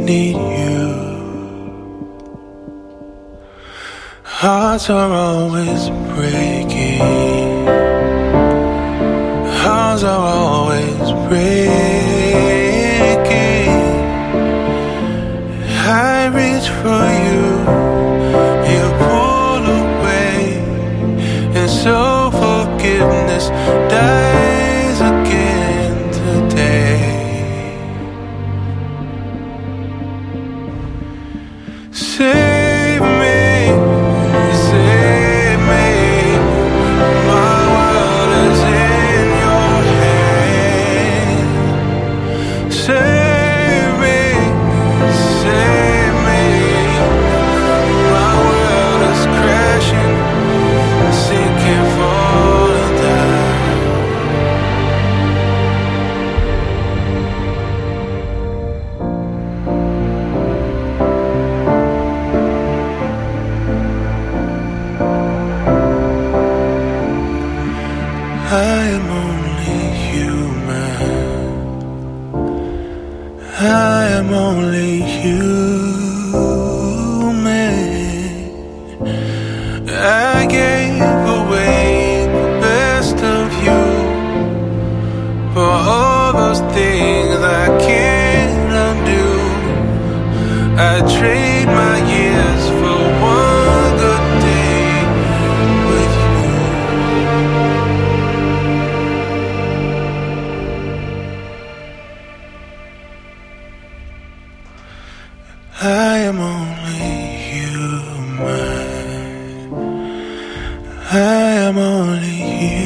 need you. Hearts are always breaking. Hearts are always breaking. I reach for you, you pull away, and so forgiveness dies again today. Save me, save me. My world is in your hand. Save me, save me. My world is crashing, sinking, falling down. I am only human. I am only human. I gave away the best of you for all those things I can't undo. I trade my years for one good day with you. I am only human. I am only human.